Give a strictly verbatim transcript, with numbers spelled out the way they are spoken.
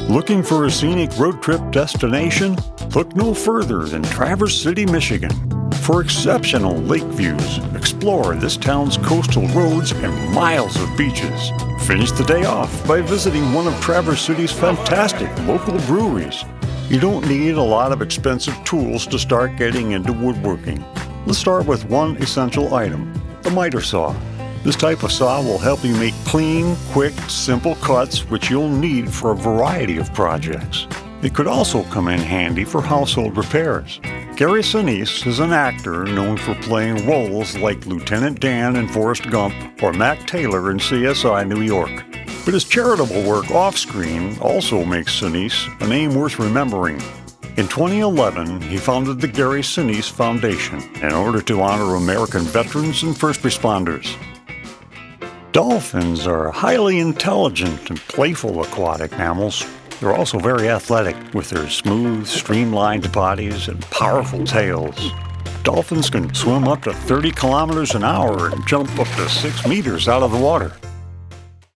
Looking for a scenic road trip destination? Look no further than Traverse City, Michigan. For exceptional lake views, explore this town's coastal roads and miles of beaches. Finish the day off by visiting one of Traverse City's fantastic local breweries. You don't need a lot of expensive tools to start getting into woodworking. Let's start with one essential item, the miter saw. This type of saw will help you make clean, quick, simple cuts which you'll need for a variety of projects. It could also come in handy for household repairs. Gary Sinise is an actor known for playing roles like Lieutenant Dan in Forrest Gump or Mac Taylor in C S I New York. But his charitable work off-screen also makes Sinise a name worth remembering. In twenty eleven, he founded the Gary Sinise Foundation in order to honor American veterans and first responders. Dolphins are highly intelligent and playful aquatic mammals. They're also very athletic with their smooth, streamlined bodies and powerful tails. Dolphins can swim up to thirty kilometers an hour and jump up to six meters out of the water.